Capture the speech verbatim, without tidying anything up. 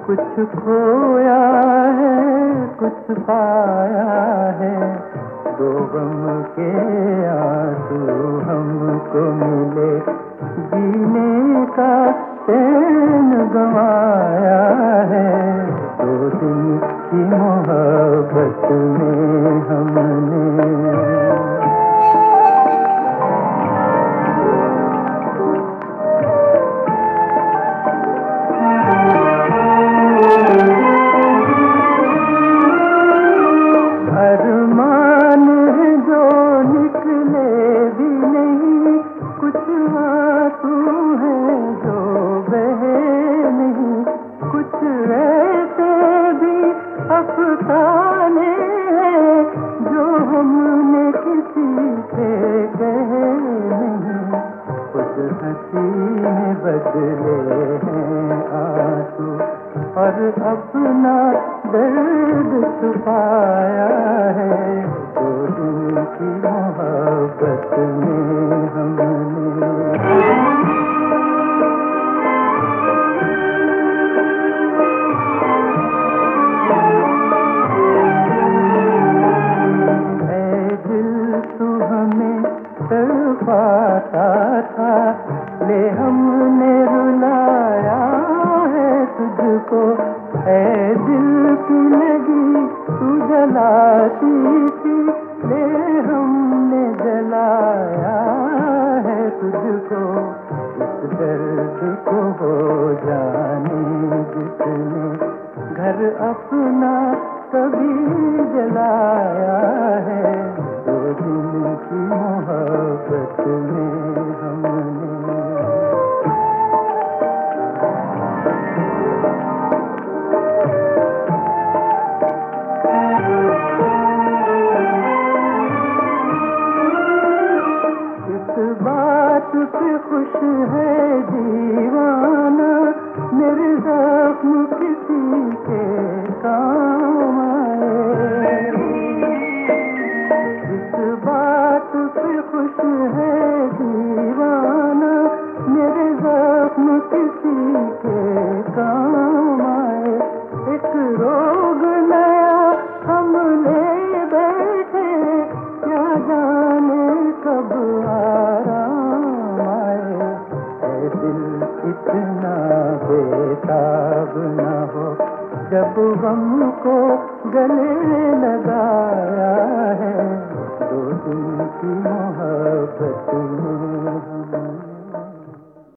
कुछ खोया है कुछ पाया है, दो गम के आंसू हमको मिले, जीने का चैन गंवाया है, दो दिन की मोहब्बत में हमने। अरमान है जो निकले भी नहीं, कुछ आंसू है जो बहे नहीं, कुछ ऐसे भी अफसाने हैं जो हमने किसी से कहे नहीं, खुद हंसी में बदले हैं आंसू और अपना दर्द छुपाया है, दो दिन की मोहब्बत में हमने। ऐ दिल तू हमें तड़पाता था, ले हमने रुलाया है तुझको, ऐ दिल की लगी तू जलाती थी, ले हमने जलाया है तुझको, इस दर्द को हो जाने जिसने घर अपना कभी जलाया है, दो दिन की मोहब्बत में हमने। बात पे खुश है दीवाना, मेरे ज़ख्म किसी के काम आए, इस बात पे खुश है दीवाना, मेरे ज़ख्म किसी के काम आए, एक रोग नया हम ले बैठे, क्या जाने कब आराम आए, ऐ दिल इतना बेताब न हो, जब गम को गले लगाया है, दो दिन की मोहब्बत में हमने।